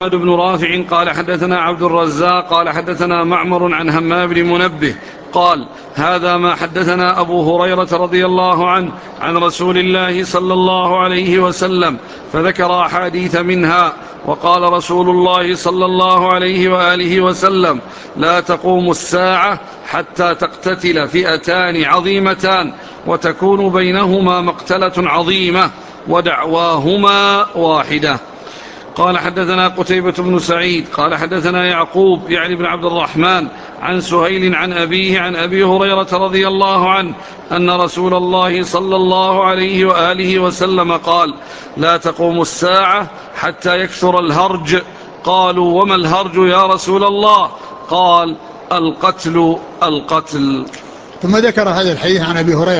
بن رافع قال حدثنا عبد الرزاق قال حدثنا معمر عن همام بن منبه قال هذا ما حدثنا أبو هريرة رضي الله عنه عن رسول الله صلى الله عليه وسلم، فذكر أحاديث منها. وقال رسول الله صلى الله عليه وآله وسلم: لا تقوم الساعة حتى تقتتل فئتان عظيمتان وتكون بينهما مقتلة عظيمة ودعواهما واحدة. قال حدثنا قتيبة بن سعيد قال حدثنا يعقوب يعني بن عبد الرحمن عن سهيل عن أبيه عن أبي هريرة رضي الله عنه أن رسول الله صلى الله عليه وآله وسلم قال: لا تقوم الساعة حتى يكثر الهرج. قالوا: وما الهرج يا رسول الله؟ قال: القتل القتل. ثم ذكر هذا الحديث عن أبي هريرة